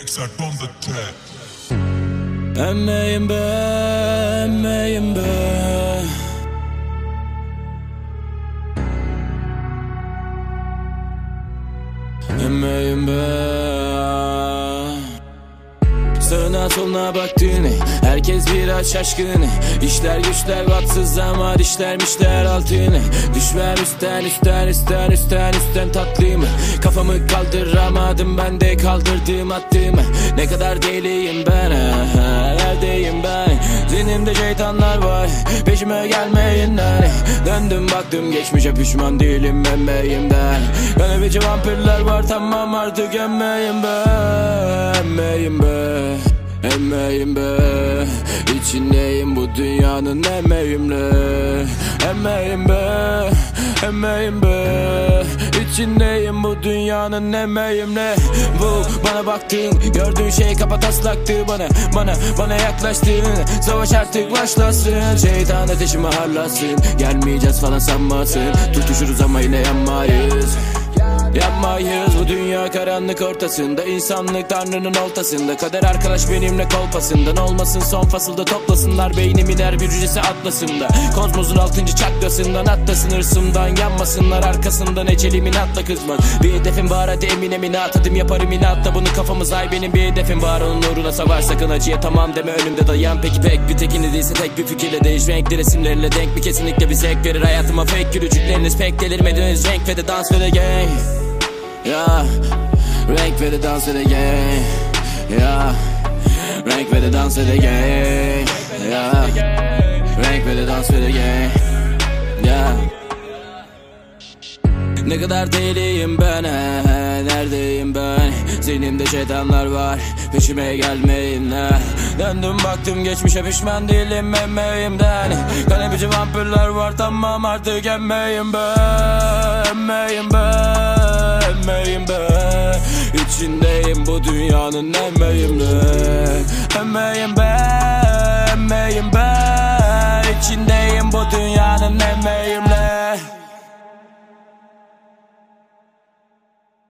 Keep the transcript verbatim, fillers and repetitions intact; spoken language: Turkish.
Mixart on the track. Emmeyim be, emmeyim be. Emmeyim be. Sağına soluna baktığını, herkes biraz şaşkın. İşler güçler batsız ama dişlermişler altını. Düşmem üstten üstten üstten üstten üstten tatlıyım. Kafamı kaldıramadım ben de kaldırdığım attığımı. Ne kadar deliyim ben, neredeyim ben? Zihnimde şeytanlar var, peşime gelmeyin lan. Döndüm baktım geçmişe, pişman değilim emmeyimden. Kanepeci vampirler var, tamam artık emmeyim be. Emmeyim be, emmeyim be. İçindeyim bu dünyanın emmeyimle. Emmeyim be, emmeyim be. İçindeyim bu dünyanın emmeyimle. Bu bana baktığın, gördüğün şey kafa taslaktı bana. Bana, bana yaklaştın, savaş artık başlasın. Şeytan ateşimi harlasın, gelmeyeceğiz falan sanmasın. Tutuşuruz ama yine yanmayız. Yapmayız, bu dünya karanlık ortasında. İnsanlık tanrının oltasında. Kader arkadaş benimle kolpasından. Olmasın son fasılda toplasınlar beynimin her bir hücresi atlasında. Kozmosun altıncı çaklasından atlasın hırsımdan. Yanmasınlar arkasından ecelimin atla kızmaz. Bir hedefim var hadi emin emin at. Adım yaparım inatla bunu kafamız ay. Benim bir hedefim var onun uğruna savaş, sakın acıya tamam deme önümde dayan. Peki pek bir tekini değilse tek bir fikirle değiş. Renkli resimlerle denk bir kesinlikle bir zevk verir. Hayatıma fake gülücükleriniz pek delirmediniz. Renk ve de dans ve de gang. Ya, renk ve de dans ve de gang. Ya, renk ve de dans ve de gang. Ya, renk ve de dans ve de gang. Ya. Ne kadar deliyim ben, he, neredeyim ben? Zihnimde şeytanlar var, peşime gelmeyin he. Döndüm baktım geçmişe, pişman değilim emmeyimden. Kanepeci vampirler var, tamam artık emmeyim be. Emmeyim be, emmeyim be. İçindeyim bu dünyanın emmeyimle. Emmeyim be,